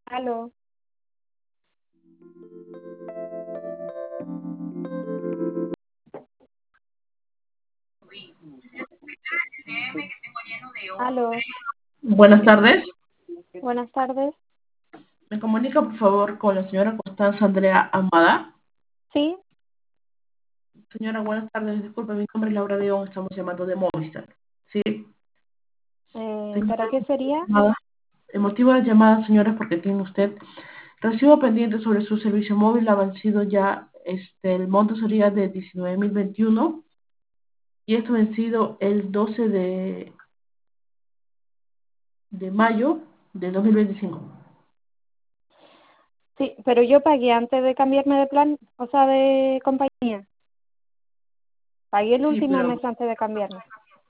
Aló. Aló. Buenas tardes. Buenas tardes. Me comunica, por favor, con la señora Constanza Andrea Amada. Sí, Señora, buenas tardes. Disculpe, mi nombre es Laura León. Estamos llamando de Movistar. Sí, ¿para señora, qué sería? llamada. El motivo de la llamada, señora, es porque tiene usted recibo pendiente sobre su servicio móvil. Ha vencido ya, el monto sería de 19.021 y esto vencido el 12 de mayo de 2025. Sí, pero yo pagué antes de cambiarme de plan, o sea, de compañía. Pagué el Sí, último pero mes antes de cambiarme.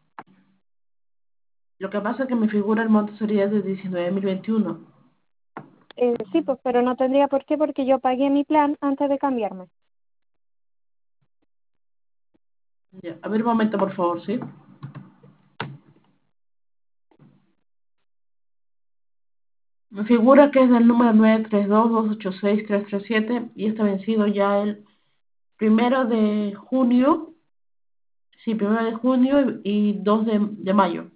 lo que pasa es que me figura el monto sería de 19.021. Sí, pues, pero no tendría por qué porque yo pagué mi plan antes de cambiarme. Ya, a ver, un momento, por favor, ¿sí? Me figura que es del número 932-286-337 y está vencido ya el 1 de junio, sí, 1 de junio y 2 de mayo.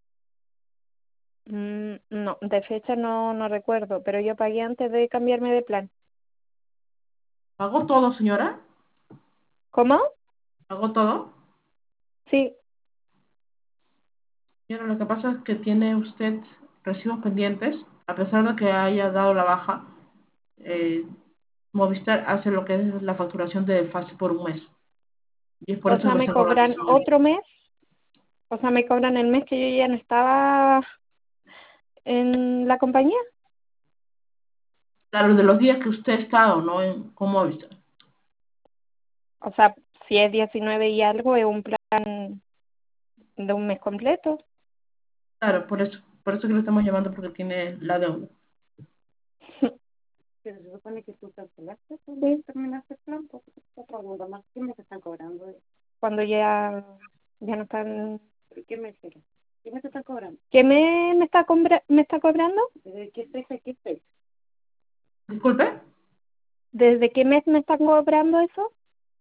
No, de fecha no recuerdo, pero yo pagué antes de cambiarme de plan. ¿Pagó todo, señora? ¿Cómo? ¿Pagó todo? Sí, Señora, lo que pasa es que tiene usted recibos pendientes, a pesar de que haya dado la baja, eh, Movistar hace lo que es la facturación de fase por un mes y es por o eso sea, que me está cobrando cobran eso hoy. otro mes, o sea, me cobran el mes que yo ya no estaba en la compañía. Claro, de los días que usted está o no con Movistar. O sea, si es 19 y algo, es un plan de un mes completo. Claro, por eso que lo estamos llamando porque tiene la deuda. Pero se supone que tú cancelaste cuando terminaste el plan, porque te está pagando más. ¿Qué me te están cobrando? Cuando ya no están. ¿Qué me hicieron? ¿Qué me te están cobrando? ¿Qué me está cobrando? ¿Desde qué fecha a qué fecha? Disculpe, ¿Desde qué mes me están cobrando eso?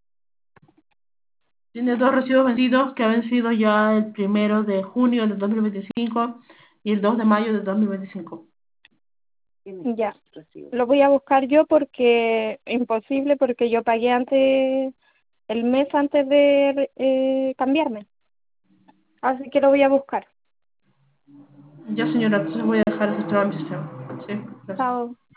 tiene dos recibos vencidos que ha vencido ya el 1 de junio de 2025 y el 2 de mayo de 2025. Ya. Lo voy a buscar yo porque imposible, porque yo pagué antes, el mes antes de cambiarme. Así que lo voy a buscar. Ya, señora, entonces voy a dejar registrado en mi sistema. Sí, gracias. Chao.